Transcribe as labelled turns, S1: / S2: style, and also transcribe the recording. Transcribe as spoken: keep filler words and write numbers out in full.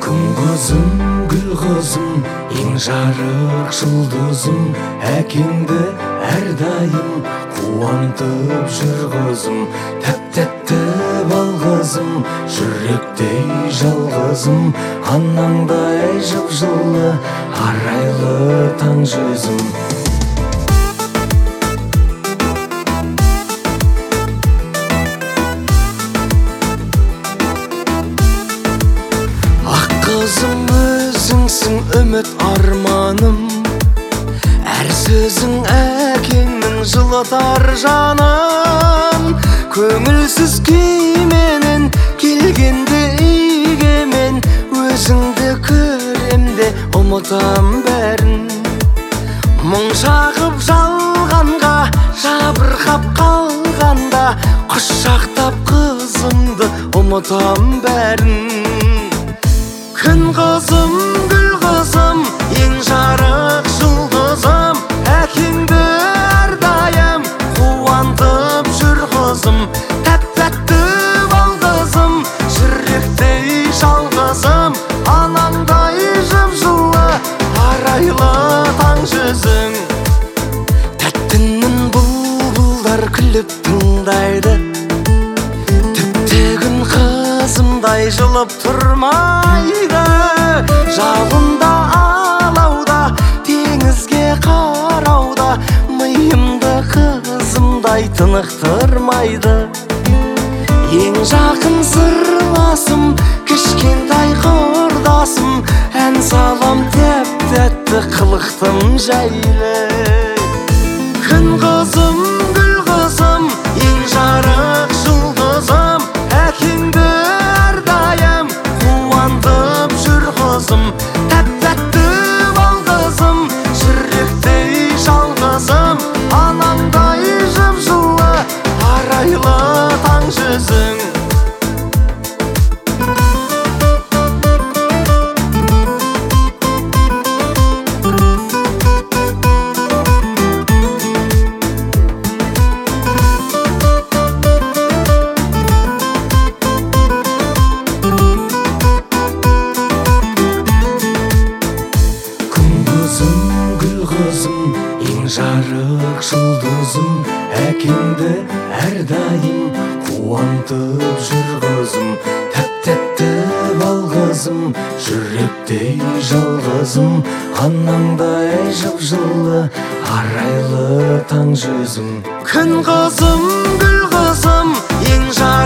S1: Күн қызым, гүл қызым, ең жарық жұлдызым, әкеңді әрдайым қуантып жүр қызым. Тәп-тәтті бал қызым, жүректей жалғызым, анаңдай жып-жылы, арайлы таң жүзім. Қызым, өзіңсің үміт арманым, әр сөзің әкеңнің жылытар жанын. Көңілсіз күйменен келгенде үйге мен, өзіңді көремде ұмытам бәрін. Мұң шағып жалғанға жабырқап қалғанда, құшақтап қызымды ұмытам бәрін. Күн қызым, гүл қызым, ең жарық жұлдызым, әкеңді әрдайым қуантып жүр қызым. Тәп-тәтті бал қызым, жүректей жалғызым, анаңдай жып-жылы, арайлы таң жүзің. Тәттінің бұлбұлдар күліп тыңдайды, түптегін қызымдай жылып тұрмайды. Жалында алауда, теңізге қарауда, миымды қызымдай тынықтырмайды. Ең жақын сырласым, кішкентай құрдасым, ән салам тәп-тәтті қылықтым жайлы. Күн қызым, гүл қызым, ең жарық жұлдызым, әкеңді әрдайым қуантып жүр қызым. Тәп-тәтті бал қызым, жүректей жалғызым, анаңдай жып-жылы, арайлы таң жүзің. Ең жарық жұлдызым, әкеңді әрдайым қуантып жүр қызым. Тәп-тәтті бал қызым, жүректей жалғызым, анаңдай жып-жылы, арайлы таң жүзің. Күн қызым, гүл қызым, ең жарық